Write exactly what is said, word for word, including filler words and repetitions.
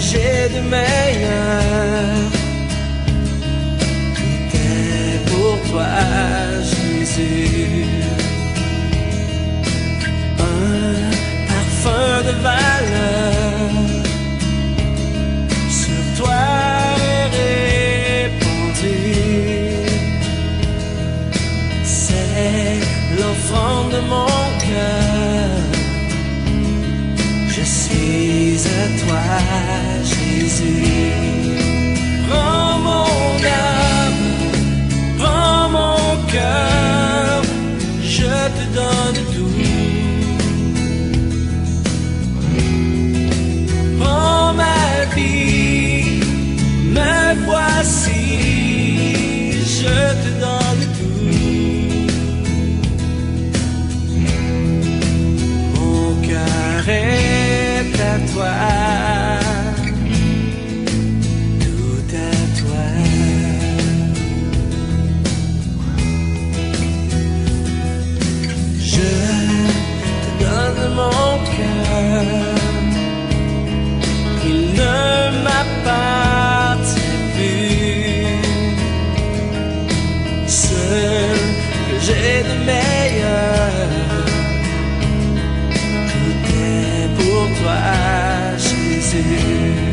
j'ai de meilleur. Tout est pour toi, Jésus. Un parfum de valeur sur toi est répandu. C'est l'offrande de mon cœur. Je suis à toi, Jésus. Prends mon âme, prends mon cœur, je te donne tout. Prends ma vie, me voici, je te donne tout. Mon cœur est à toi, tout à toi. Je te donne mon cœur, il ne m'appartient plus. Seul que j'ai de meilleur, tout est pour toi, Jésus.